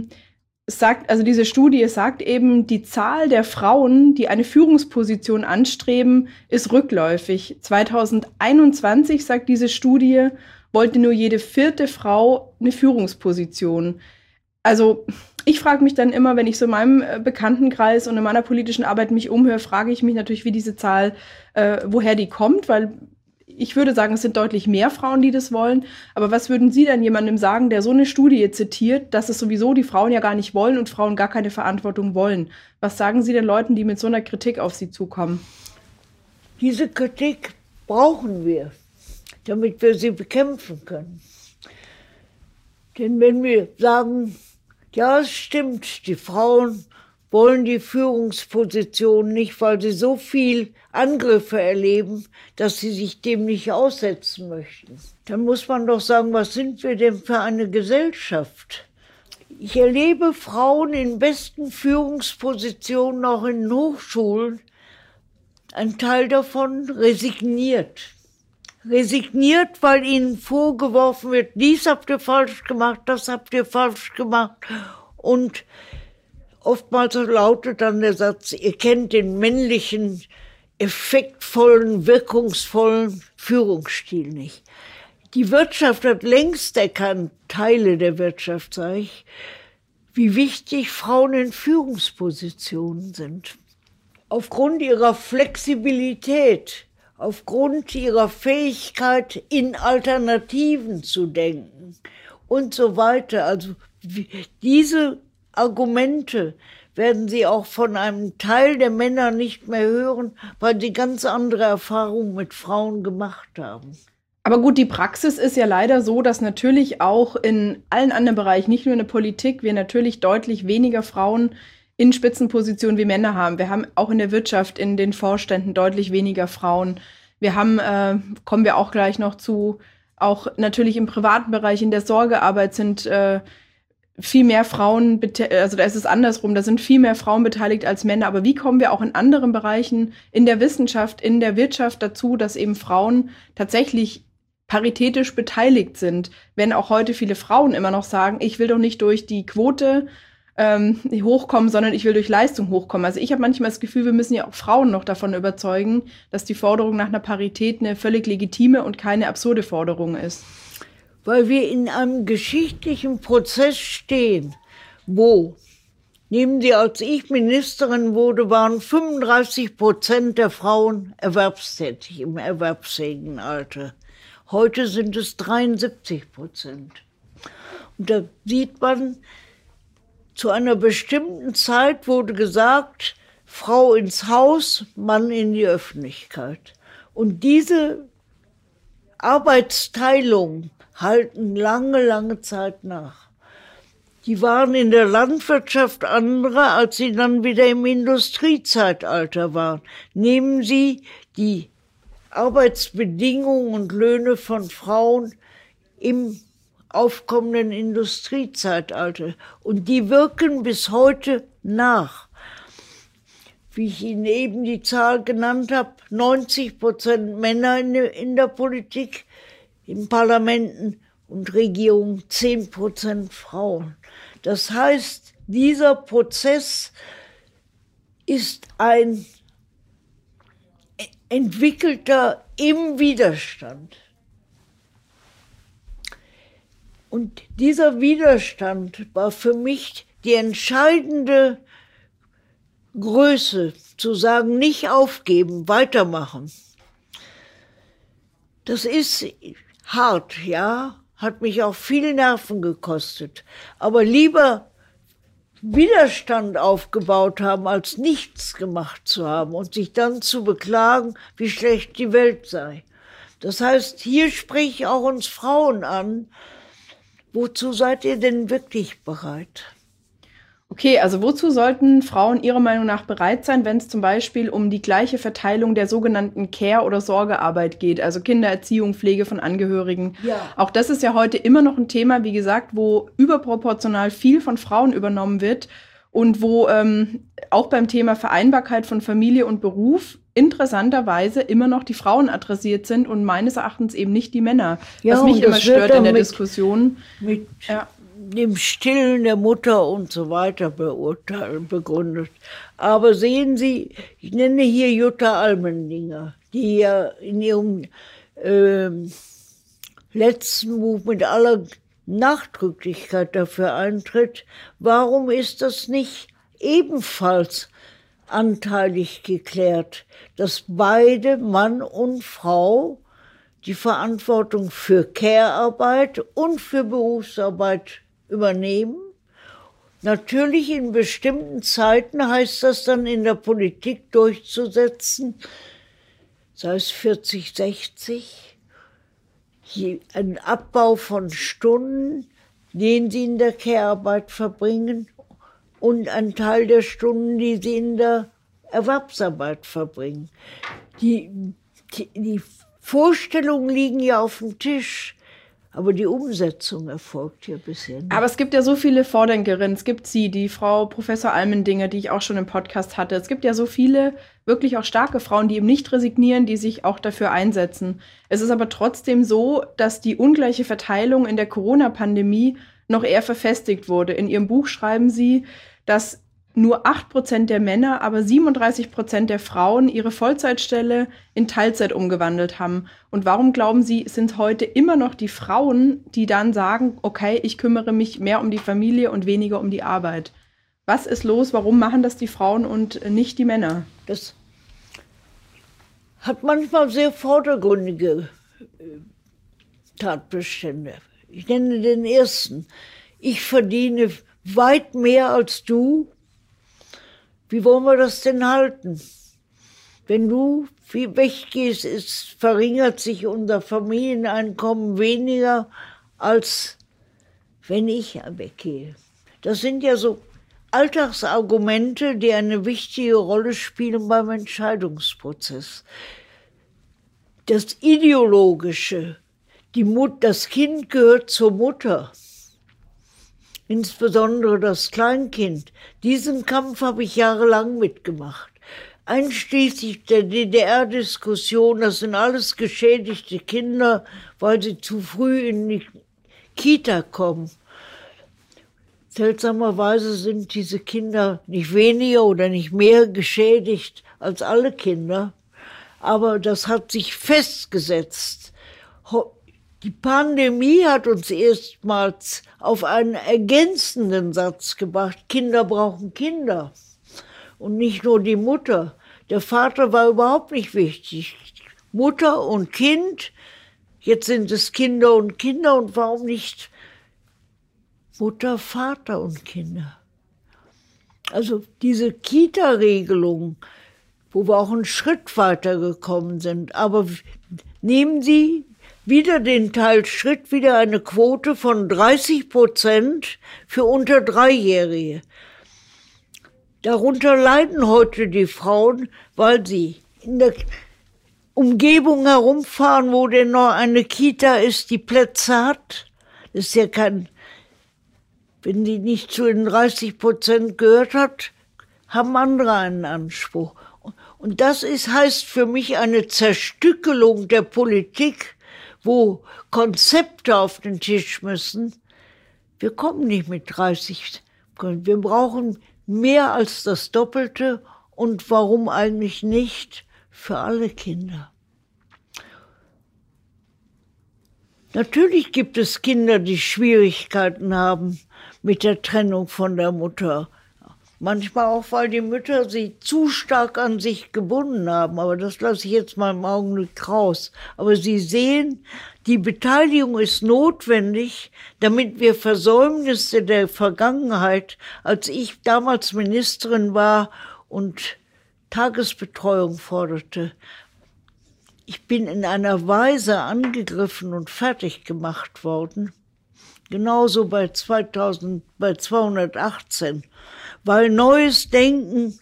diese Studie sagt eben, die Zahl der Frauen, die eine Führungsposition anstreben, ist rückläufig. 2021, sagt diese Studie, wollte nur jede 4. Frau eine Führungsposition. Also ich frage mich dann immer, wenn ich so in meinem Bekanntenkreis und in meiner politischen Arbeit mich umhöre, frage ich mich natürlich, wie diese Zahl, woher die kommt, weil ich würde sagen, es sind deutlich mehr Frauen, die das wollen. Aber was würden Sie denn jemandem sagen, der so eine Studie zitiert, dass es sowieso die Frauen ja gar nicht wollen und Frauen gar keine Verantwortung wollen? Was sagen Sie den Leuten, die mit so einer Kritik auf Sie zukommen? Diese Kritik brauchen wir, damit wir sie bekämpfen können. Denn wenn wir sagen, ja, es stimmt, die Frauen wollen die Führungsposition nicht, weil sie so viel Angriffe erleben, dass sie sich dem nicht aussetzen möchten. Dann muss man doch sagen, was sind wir denn für eine Gesellschaft? Ich erlebe Frauen in besten Führungspositionen, auch in Hochschulen. Ein Teil davon resigniert. Resigniert, weil ihnen vorgeworfen wird, dies habt ihr falsch gemacht, das habt ihr falsch gemacht. Und oftmals lautet dann der Satz, ihr kennt den männlichen, effektvollen, wirkungsvollen Führungsstil nicht. Die Wirtschaft hat längst erkannt, Teile der Wirtschaft sage ich, wie wichtig Frauen in Führungspositionen sind. Aufgrund ihrer Flexibilität, aufgrund ihrer Fähigkeit, in Alternativen zu denken und so weiter. Also diese Argumente werden Sie auch von einem Teil der Männer nicht mehr hören, weil sie ganz andere Erfahrungen mit Frauen gemacht haben. Aber gut, die Praxis ist ja leider so, dass natürlich auch in allen anderen Bereichen, nicht nur in der Politik, wir natürlich deutlich weniger Frauen in Spitzenpositionen wie Männer haben. Wir haben auch in der Wirtschaft, in den Vorständen deutlich weniger Frauen. Wir haben, kommen wir auch gleich noch zu, auch natürlich im privaten Bereich, in der Sorgearbeit sind viel mehr Frauen, also da ist es andersrum, da sind viel mehr Frauen beteiligt als Männer. Aber wie kommen wir auch in anderen Bereichen, in der Wissenschaft, in der Wirtschaft dazu, dass eben Frauen tatsächlich paritätisch beteiligt sind, wenn auch heute viele Frauen immer noch sagen, ich will doch nicht durch die Quote hochkommen, sondern ich will durch Leistung hochkommen. Also ich habe manchmal das Gefühl, wir müssen ja auch Frauen noch davon überzeugen, dass die Forderung nach einer Parität eine völlig legitime und keine absurde Forderung ist. Weil wir in einem geschichtlichen Prozess stehen, wo, nehmen Sie, als ich Ministerin wurde, waren 35% der Frauen erwerbstätig im erwerbsfähigen Alter. Heute sind es 73%. Und da sieht man, zu einer bestimmten Zeit wurde gesagt, Frau ins Haus, Mann in die Öffentlichkeit. Und diese Arbeitsteilung halten lange, lange Zeit nach. Die waren in der Landwirtschaft andere, als sie dann wieder im Industriezeitalter waren. Nehmen Sie die Arbeitsbedingungen und Löhne von Frauen im aufkommenden Industriezeitalter. Und die wirken bis heute nach. Wie ich Ihnen eben die Zahl genannt habe, 90% Männer in der Politik, in Parlamenten und Regierungen 10% Frauen. Das heißt, dieser Prozess ist ein entwickelter im Widerstand. Und dieser Widerstand war für mich die entscheidende Größe, zu sagen, nicht aufgeben, weitermachen. Das ist hart, ja, hat mich auch viel Nerven gekostet. Aber lieber Widerstand aufgebaut haben, als nichts gemacht zu haben und sich dann zu beklagen, wie schlecht die Welt sei. Das heißt, hier spreche ich auch uns Frauen an. Wozu seid ihr denn wirklich bereit? Okay, also wozu sollten Frauen Ihrer Meinung nach bereit sein, wenn es zum Beispiel um die gleiche Verteilung der sogenannten Care- oder Sorgearbeit geht, also Kindererziehung, Pflege von Angehörigen? Ja. Auch das ist ja heute immer noch ein Thema, wie gesagt, wo überproportional viel von Frauen übernommen wird und wo auch beim Thema Vereinbarkeit von Familie und Beruf interessanterweise immer noch die Frauen adressiert sind und meines Erachtens eben nicht die Männer. Ja, was mich immer stört in der Diskussion. Mit dem Stillen der Mutter und so weiter begründet. Aber sehen Sie, ich nenne hier Jutta Almendinger, die ja in ihrem letzten Buch mit aller Nachdrücklichkeit dafür eintritt. Warum ist das nicht ebenfalls anteilig geklärt, dass beide, Mann und Frau, die Verantwortung für Care-Arbeit und für Berufsarbeit übernehmen? Natürlich in bestimmten Zeiten heißt das dann in der Politik durchzusetzen, sei es 40, 60, ein Abbau von Stunden, den sie in der Care-Arbeit verbringen, und einen Teil der Stunden, die sie in der Erwerbsarbeit verbringen. Die Vorstellungen liegen ja auf dem Tisch, aber die Umsetzung erfolgt ja bisher nicht. Aber es gibt ja so viele Vordenkerinnen. Es gibt Sie, die Frau Professor Almendinger, die ich auch schon im Podcast hatte. Es gibt ja so viele wirklich auch starke Frauen, die eben nicht resignieren, die sich auch dafür einsetzen. Es ist aber trotzdem so, dass die ungleiche Verteilung in der Corona-Pandemie noch eher verfestigt wurde. In Ihrem Buch schreiben Sie, dass nur 8% der Männer, aber 37% der Frauen ihre Vollzeitstelle in Teilzeit umgewandelt haben. Und warum glauben Sie, sind heute immer noch die Frauen, die dann sagen, okay, ich kümmere mich mehr um die Familie und weniger um die Arbeit? Was ist los? Warum machen das die Frauen und nicht die Männer? Das hat manchmal sehr vordergründige Tatbestände. Ich nenne den ersten. Ich verdiene weit mehr als du. Wie wollen wir das denn halten? Wenn du weggehst, verringert sich unser Familieneinkommen weniger, als wenn ich weggehe. Das sind ja so Alltagsargumente, die eine wichtige Rolle spielen beim Entscheidungsprozess. Das Ideologische, das Kind gehört zur Mutter. Insbesondere das Kleinkind. Diesen Kampf habe ich jahrelang mitgemacht. Einschließlich der DDR-Diskussion, das sind alles geschädigte Kinder, weil sie zu früh in die Kita kommen. Seltsamerweise sind diese Kinder nicht weniger oder nicht mehr geschädigt als alle Kinder. Aber das hat sich festgesetzt. Die Pandemie hat uns erstmals auf einen ergänzenden Satz gebracht. Kinder brauchen Kinder. Und nicht nur die Mutter. Der Vater war überhaupt nicht wichtig. Mutter und Kind, jetzt sind es Kinder und Kinder. Und warum nicht Mutter, Vater und Kinder? Also diese Kita-Regelung, wo wir auch einen Schritt weiter gekommen sind. Aber nehmen Sie wieder den Teilschritt, wieder eine Quote von 30% für unter 3-Jährige. Darunter leiden heute die Frauen, weil sie in der Umgebung herumfahren, wo denn noch eine Kita ist, die Plätze hat. Das ist ja wenn die nicht zu den 30% gehört hat, haben andere einen Anspruch. Und das heißt für mich eine Zerstückelung der Politik, wo Konzepte auf den Tisch müssen. Wir kommen nicht mit 30. Wir brauchen mehr als das Doppelte. Und warum eigentlich nicht für alle Kinder? Natürlich gibt es Kinder, die Schwierigkeiten haben mit der Trennung von der Mutter. Manchmal auch, weil die Mütter sie zu stark an sich gebunden haben. Aber das lasse ich jetzt mal im Augenblick raus. Aber Sie sehen, die Beteiligung ist notwendig, damit wir Versäumnisse der Vergangenheit, als ich damals Ministerin war und Tagesbetreuung forderte, ich bin in einer Weise angegriffen und fertig gemacht worden. Genauso bei 218. Weil neues Denken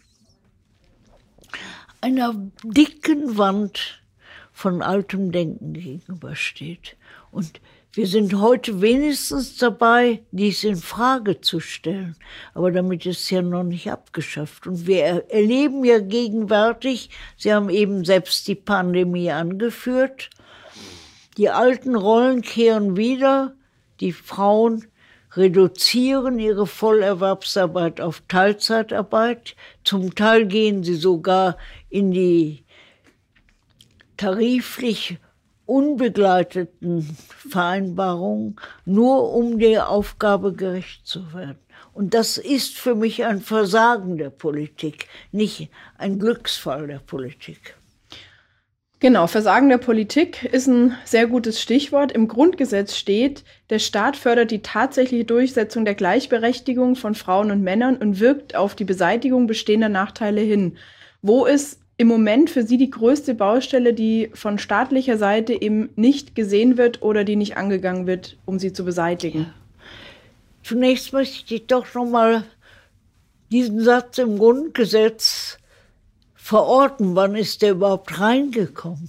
einer dicken Wand von altem Denken gegenübersteht. Und wir sind heute wenigstens dabei, dies in Frage zu stellen. Aber damit ist es ja noch nicht abgeschafft. Und wir erleben ja gegenwärtig, Sie haben eben selbst die Pandemie angeführt, die alten Rollen kehren wieder, die Frauen reduzieren ihre Vollerwerbsarbeit auf Teilzeitarbeit. Zum Teil gehen sie sogar in die tariflich unbegleiteten Vereinbarungen, nur um der Aufgabe gerecht zu werden. Und das ist für mich ein Versagen der Politik, nicht ein Glücksfall der Politik. Genau, Versagen der Politik ist ein sehr gutes Stichwort. Im Grundgesetz steht, der Staat fördert die tatsächliche Durchsetzung der Gleichberechtigung von Frauen und Männern und wirkt auf die Beseitigung bestehender Nachteile hin. Wo ist im Moment für Sie die größte Baustelle, die von staatlicher Seite eben nicht gesehen wird oder die nicht angegangen wird, um sie zu beseitigen? Ja. Zunächst möchte ich doch noch mal diesen Satz im Grundgesetz verorten. Wann ist der überhaupt reingekommen?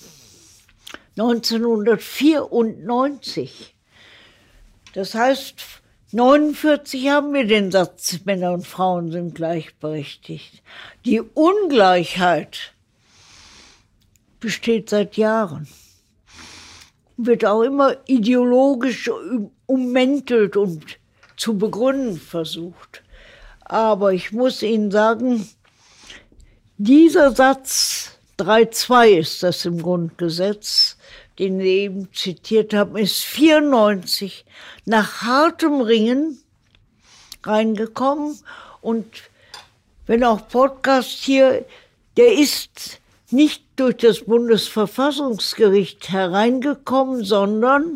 1994. Das heißt, 1949 haben wir den Satz, Männer und Frauen sind gleichberechtigt. Die Ungleichheit besteht seit Jahren. Wird auch immer ideologisch ummäntelt und zu begründen versucht. Aber ich muss Ihnen sagen, dieser Satz 3.2 ist das im Grundgesetz, den Sie eben zitiert haben, ist 1994 nach hartem Ringen reingekommen. Und wenn auch Podcast hier, der ist nicht durch das Bundesverfassungsgericht hereingekommen, sondern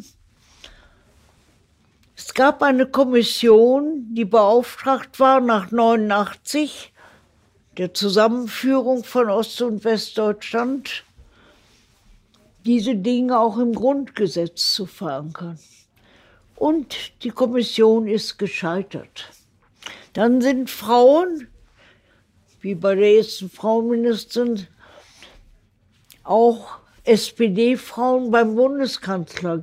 es gab eine Kommission, die beauftragt war nach 1989, der Zusammenführung von Ost- und Westdeutschland, diese Dinge auch im Grundgesetz zu verankern. Und die Kommission ist gescheitert. Dann sind Frauen, wie bei der ersten Frauenministerin, auch SPD-Frauen beim Bundeskanzler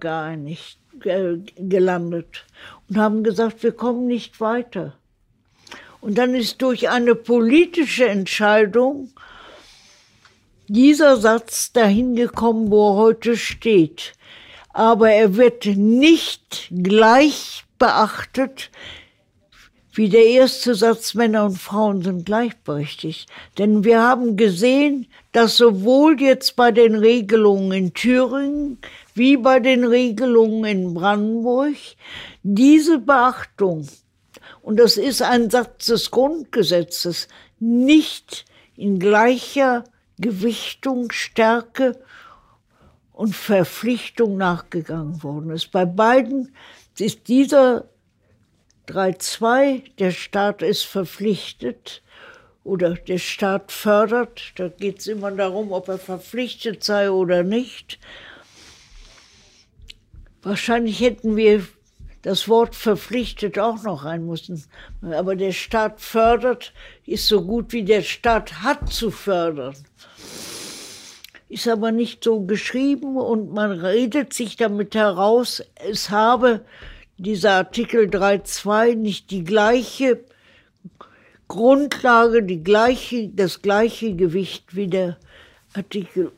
gelandet und haben gesagt, wir kommen nicht weiter. Und dann ist durch eine politische Entscheidung dieser Satz dahin gekommen, wo er heute steht. Aber er wird nicht gleich beachtet wie der erste Satz, Männer und Frauen sind gleichberechtigt. Denn wir haben gesehen, dass sowohl jetzt bei den Regelungen in Thüringen wie bei den Regelungen in Brandenburg diese Beachtung, und das ist ein Satz des Grundgesetzes, nicht in gleicher Gewichtung, Stärke und Verpflichtung nachgegangen worden ist. Bei beiden ist dieser 3.2, der Staat ist verpflichtet oder der Staat fördert, da geht es immer darum, ob er verpflichtet sei oder nicht. Wahrscheinlich hätten wir das Wort verpflichtet auch noch rein müssen. Aber der Staat fördert, ist so gut wie der Staat hat zu fördern. Ist aber nicht so geschrieben und man redet sich damit heraus, es habe dieser Artikel 3.2 nicht die gleiche Grundlage, das gleiche Gewicht wie der Artikel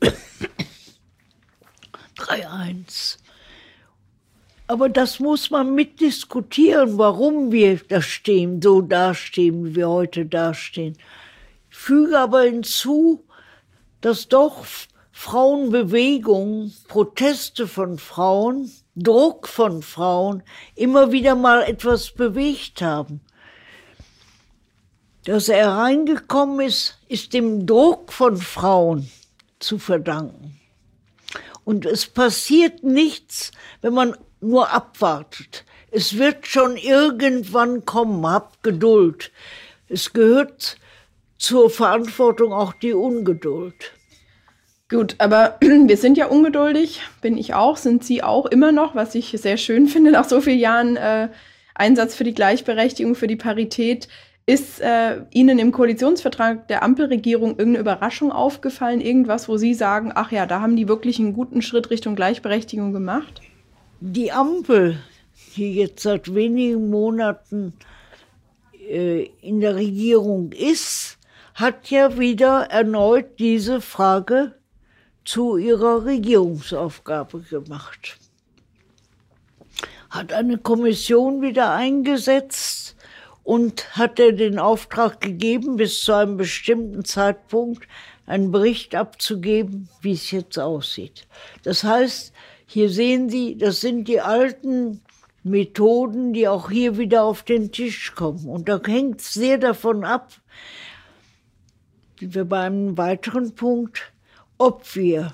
3.1. Aber das muss man mitdiskutieren, warum wir da stehen, so dastehen, wie wir heute dastehen. Ich füge aber hinzu, dass doch Frauenbewegungen, Proteste von Frauen, Druck von Frauen immer wieder mal etwas bewegt haben. Dass er reingekommen ist, ist dem Druck von Frauen zu verdanken. Und es passiert nichts, wenn man nur abwartet. Es wird schon irgendwann kommen, habt Geduld. Es gehört zur Verantwortung auch die Ungeduld. Gut, aber wir sind ja ungeduldig, bin ich auch, sind Sie auch immer noch, was ich sehr schön finde, nach so vielen Jahren Einsatz für die Gleichberechtigung, für die Parität. Ist Ihnen im Koalitionsvertrag der Ampelregierung irgendeine Überraschung aufgefallen? Irgendwas, wo Sie sagen, ach ja, da haben die wirklich einen guten Schritt Richtung Gleichberechtigung gemacht? Die Ampel, die jetzt seit wenigen Monaten in der Regierung ist, hat ja wieder erneut diese Frage zu ihrer Regierungsaufgabe gemacht. Hat eine Kommission wieder eingesetzt und hat ihr den Auftrag gegeben, bis zu einem bestimmten Zeitpunkt einen Bericht abzugeben, wie es jetzt aussieht. Das heißt, hier sehen Sie, das sind die alten Methoden, die auch hier wieder auf den Tisch kommen. Und da hängt es sehr davon ab, sind wir bei einem weiteren Punkt, ob wir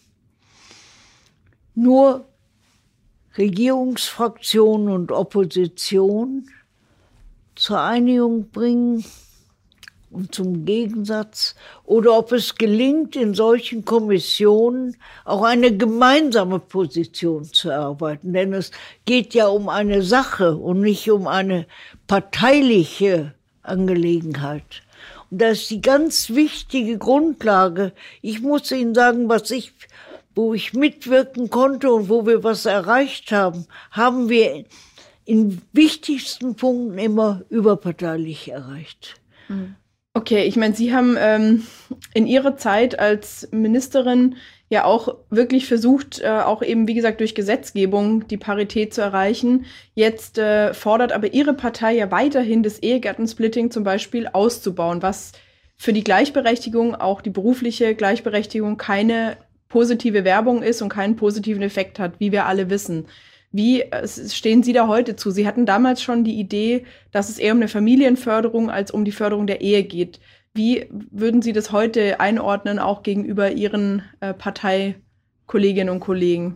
nur Regierungsfraktionen und Opposition zur Einigung bringen und zum Gegensatz, oder ob es gelingt, in solchen Kommissionen auch eine gemeinsame Position zu erarbeiten. Denn es geht ja um eine Sache und nicht um eine parteiliche Angelegenheit. Und das ist die ganz wichtige Grundlage. Ich muss Ihnen sagen, wo ich mitwirken konnte und wo wir was erreicht haben, haben wir in wichtigsten Punkten immer überparteilich erreicht. Okay, ich meine, Sie haben in Ihrer Zeit als Ministerin ja auch wirklich versucht, auch eben, wie gesagt, durch Gesetzgebung die Parität zu erreichen. Jetzt fordert aber Ihre Partei ja weiterhin das Ehegattensplitting zum Beispiel auszubauen, was für die Gleichberechtigung, auch die berufliche Gleichberechtigung, keine positive Werbung ist und keinen positiven Effekt hat, wie wir alle wissen. Wie stehen Sie da heute zu? Sie hatten damals schon die Idee, dass es eher um eine Familienförderung als um die Förderung der Ehe geht. Wie würden Sie das heute einordnen, auch gegenüber Ihren Parteikolleginnen und Kollegen?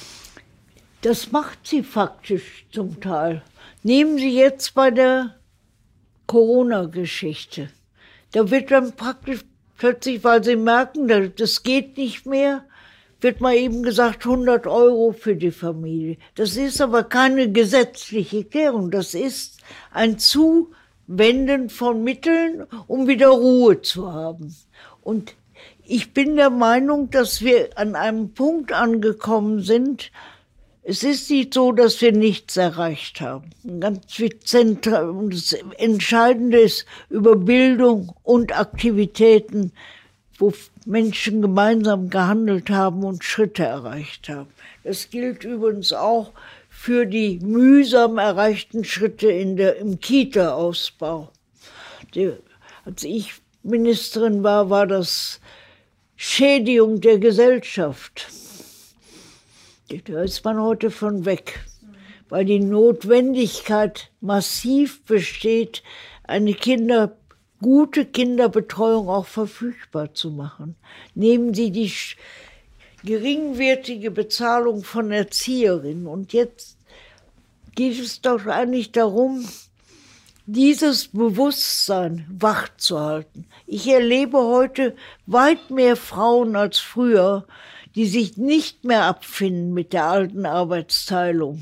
Das macht sie faktisch zum Teil. Nehmen Sie jetzt bei der Corona-Geschichte. Da wird dann praktisch plötzlich, weil sie merken, das geht nicht mehr, wird mal eben gesagt 100 € für die Familie. Das ist aber keine gesetzliche Klärung. Das ist ein Zuwenden von Mitteln, um wieder Ruhe zu haben. Und ich bin der Meinung, dass wir an einem Punkt angekommen sind. Es ist nicht so, dass wir nichts erreicht haben. Ganz zentral und das Entscheidende ist über Bildung und Aktivitäten, wo Menschen gemeinsam gehandelt haben und Schritte erreicht haben. Das gilt übrigens auch für die mühsam erreichten Schritte im Kita-Ausbau. Als ich Ministerin war, war das Schädigung der Gesellschaft. Da ist man heute von weg, weil die Notwendigkeit massiv besteht, eine gute Kinderbetreuung auch verfügbar zu machen. Nehmen Sie die geringwertige Bezahlung von Erzieherinnen. Und jetzt geht es doch eigentlich darum, dieses Bewusstsein wachzuhalten. Ich erlebe heute weit mehr Frauen als früher, die sich nicht mehr abfinden mit der alten Arbeitsteilung.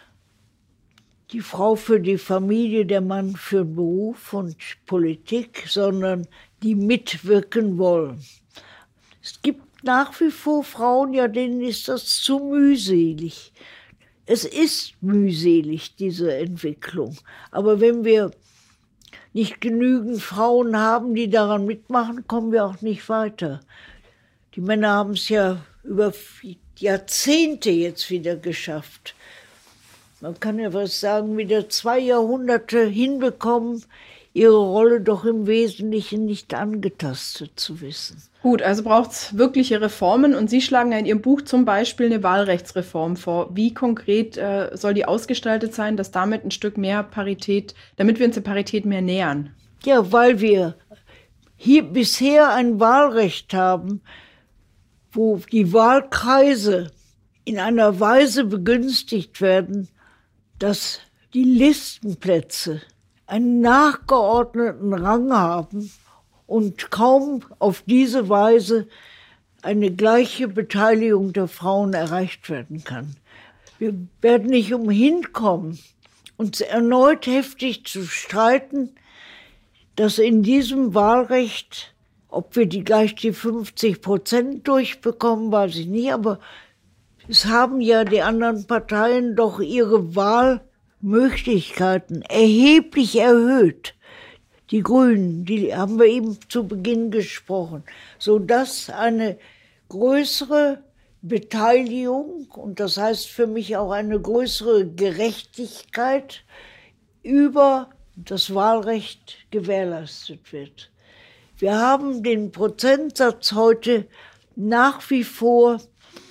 Die Frau für die Familie, der Mann für Beruf und Politik, sondern die mitwirken wollen. Es gibt nach wie vor Frauen, ja, denen ist das zu mühselig. Es ist mühselig, diese Entwicklung. Aber wenn wir nicht genügend Frauen haben, die daran mitmachen, kommen wir auch nicht weiter. Die Männer haben es ja über Jahrzehnte jetzt wieder geschafft. Man kann ja was sagen, wieder 2 Jahrhunderte hinbekommen, ihre Rolle doch im Wesentlichen nicht angetastet zu wissen. Gut, also braucht es wirkliche Reformen und Sie schlagen ja in Ihrem Buch zum Beispiel eine Wahlrechtsreform vor. Wie konkret soll die ausgestaltet sein, dass damit ein Stück mehr Parität, damit wir uns der Parität mehr nähern? Ja, weil wir hier bisher ein Wahlrecht haben, wo die Wahlkreise in einer Weise begünstigt werden, dass die Listenplätze einen nachgeordneten Rang haben und kaum auf diese Weise eine gleiche Beteiligung der Frauen erreicht werden kann. Wir werden nicht umhin kommen, uns erneut heftig zu streiten, dass in diesem Wahlrecht, ob wir gleich die 50% durchbekommen, weiß ich nicht, aber es haben ja die anderen Parteien doch ihre Wahlmöglichkeiten erheblich erhöht. Die Grünen, die haben wir eben zu Beginn gesprochen, sodass eine größere Beteiligung, und das heißt für mich auch eine größere Gerechtigkeit über das Wahlrecht gewährleistet wird. Wir haben den Prozentsatz heute nach wie vor,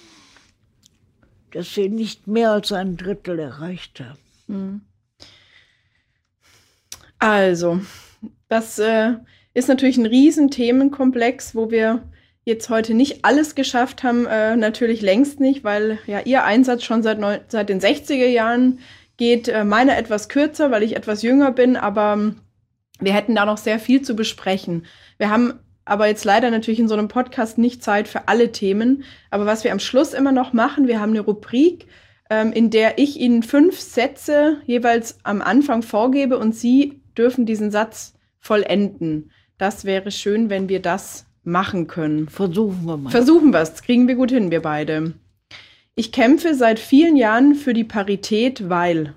dass wir nicht mehr als 1/3 erreicht haben. Also, das ist natürlich ein Riesenthemenkomplex, wo wir jetzt heute nicht alles geschafft haben, natürlich längst nicht, weil ja Ihr Einsatz schon seit den 60er Jahren geht, meiner etwas kürzer, weil ich etwas jünger bin, aber wir hätten da noch sehr viel zu besprechen. Wir haben aber jetzt leider natürlich in so einem Podcast nicht Zeit für alle Themen. Aber was wir am Schluss immer noch machen, wir haben eine Rubrik, in der ich Ihnen 5 Sätze jeweils am Anfang vorgebe und Sie dürfen diesen Satz vollenden. Das wäre schön, wenn wir das machen können. Versuchen wir mal. Versuchen wir es. Das kriegen wir gut hin, wir beide. Ich kämpfe seit vielen Jahren für die Parität, weil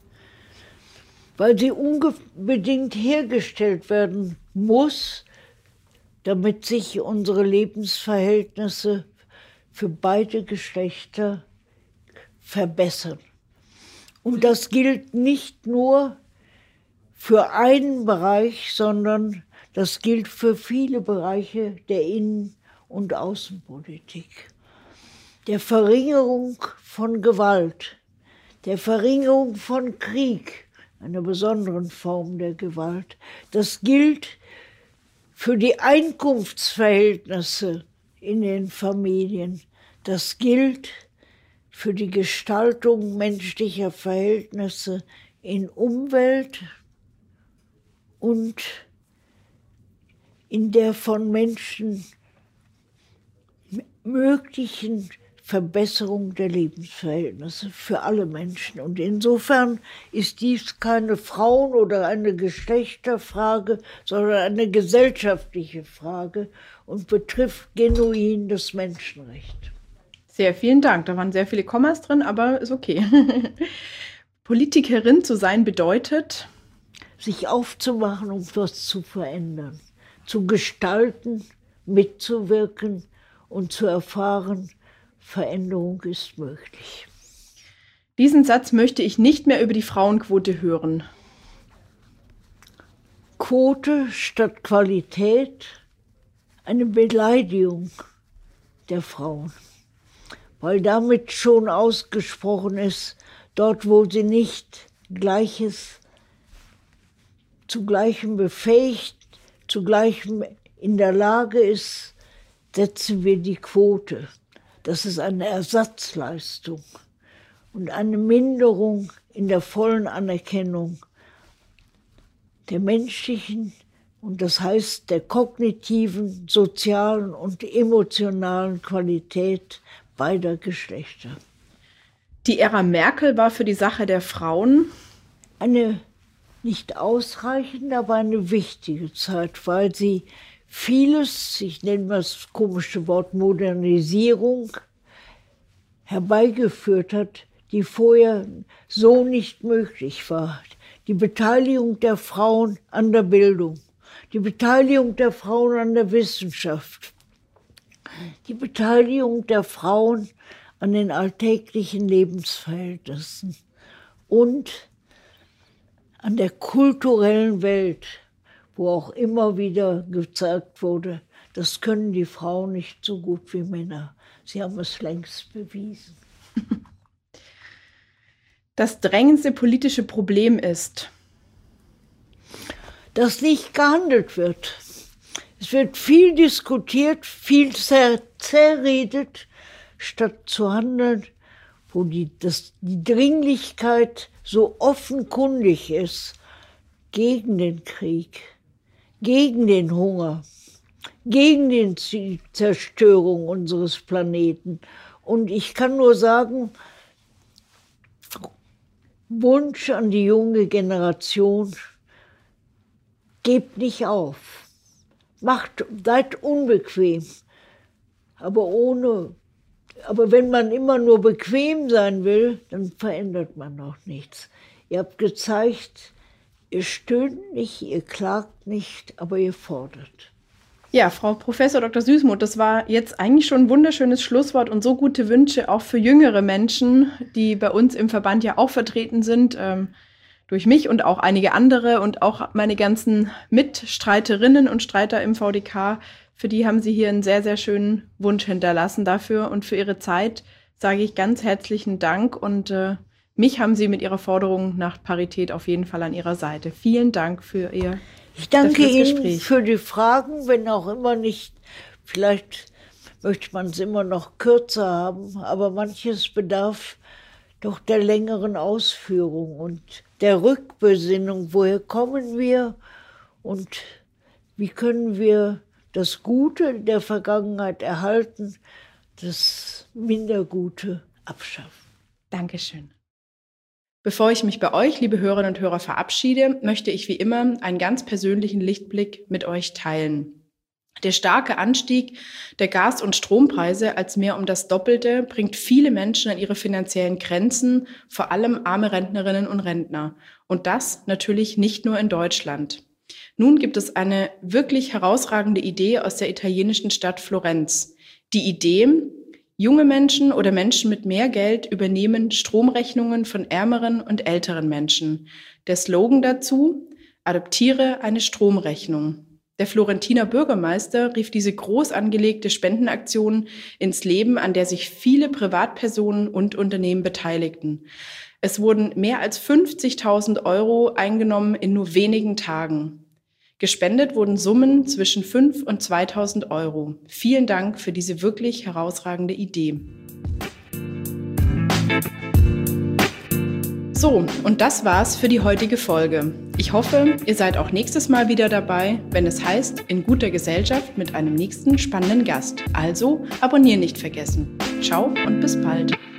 sie unbedingt hergestellt werden muss, damit sich unsere Lebensverhältnisse für beide Geschlechter verbessern. Und das gilt nicht nur für einen Bereich, sondern das gilt für viele Bereiche der Innen- und Außenpolitik. Der Verringerung von Gewalt, der Verringerung von Krieg, einer besonderen Form der Gewalt. Das gilt für die Einkunftsverhältnisse in den Familien. Das gilt für die Gestaltung menschlicher Verhältnisse in Umwelt und in der von Menschen möglichen Verbesserung der Lebensverhältnisse für alle Menschen. Und insofern ist dies keine Frauen- oder eine Geschlechterfrage, sondern eine gesellschaftliche Frage und betrifft genuin das Menschenrecht. Sehr vielen Dank. Da waren sehr viele Kommas drin, aber ist okay. Politikerin zu sein bedeutet, sich aufzumachen, um etwas zu verändern, zu gestalten, mitzuwirken und zu erfahren, Veränderung ist möglich. Diesen Satz möchte ich nicht mehr über die Frauenquote hören. Quote statt Qualität, eine Beleidigung der Frauen, weil damit schon ausgesprochen ist, dort wo sie nicht zu Gleichem befähigt, zu Gleichem in der Lage ist, setzen wir die Quote. Das ist eine Ersatzleistung und eine Minderung in der vollen Anerkennung der menschlichen und das heißt der kognitiven, sozialen und emotionalen Qualität beider Geschlechter. Die Ära Merkel war für die Sache der Frauen eine nicht ausreichende, aber eine wichtige Zeit, weil sie vieles, ich nenne mal das komische Wort Modernisierung, herbeigeführt hat, die vorher so nicht möglich war. Die Beteiligung der Frauen an der Bildung, die Beteiligung der Frauen an der Wissenschaft, die Beteiligung der Frauen an den alltäglichen Lebensverhältnissen und an der kulturellen Welt, wo auch immer wieder gezeigt wurde, das können die Frauen nicht so gut wie Männer. Sie haben es längst bewiesen. Das drängendste politische Problem ist, dass nicht gehandelt wird. Es wird viel diskutiert, viel zerredet, statt zu handeln, wo die Dringlichkeit so offenkundig ist, gegen den Krieg, gegen den Hunger, gegen die Zerstörung unseres Planeten. Und ich kann nur sagen, Wunsch an die junge Generation, gebt nicht auf, seid unbequem, aber wenn man immer nur bequem sein will, dann verändert man auch nichts. Ihr habt gezeigt, ihr stöhnt nicht, ihr klagt nicht, aber ihr fordert. Ja, Frau Professor Dr. Süßmuth, das war jetzt eigentlich schon ein wunderschönes Schlusswort und so gute Wünsche auch für jüngere Menschen, die bei uns im Verband ja auch vertreten sind, durch mich und auch einige andere und auch meine ganzen Mitstreiterinnen und Streiter im VDK. Für die haben Sie hier einen sehr, sehr schönen Wunsch hinterlassen dafür und für Ihre Zeit sage ich ganz herzlichen Dank und mich haben Sie mit Ihrer Forderung nach Parität auf jeden Fall an Ihrer Seite. Vielen Dank für Ihr Ich danke Ihnen für die Fragen, wenn auch immer nicht, vielleicht möchte man es immer noch kürzer haben, aber manches bedarf doch der längeren Ausführung und der Rückbesinnung. Woher kommen wir und wie können wir das Gute der Vergangenheit erhalten, das Mindergute abschaffen? Dankeschön. Bevor ich mich bei euch, liebe Hörerinnen und Hörer, verabschiede, möchte ich wie immer einen ganz persönlichen Lichtblick mit euch teilen. Der starke Anstieg der Gas- und Strompreise als mehr um das Doppelte bringt viele Menschen an ihre finanziellen Grenzen, vor allem arme Rentnerinnen und Rentner. Und das natürlich nicht nur in Deutschland. Nun gibt es eine wirklich herausragende Idee aus der italienischen Stadt Florenz. Die Idee: junge Menschen oder Menschen mit mehr Geld übernehmen Stromrechnungen von ärmeren und älteren Menschen. Der Slogan dazu: adoptiere eine Stromrechnung. Der Florentiner Bürgermeister rief diese groß angelegte Spendenaktion ins Leben, an der sich viele Privatpersonen und Unternehmen beteiligten. Es wurden mehr als 50.000 € eingenommen in nur wenigen Tagen. Gespendet wurden Summen zwischen 5.000 und 2.000 €. Vielen Dank für diese wirklich herausragende Idee. So, und das war's für die heutige Folge. Ich hoffe, ihr seid auch nächstes Mal wieder dabei, wenn es heißt, in guter Gesellschaft mit einem nächsten spannenden Gast. Also, abonnieren nicht vergessen. Ciao und bis bald.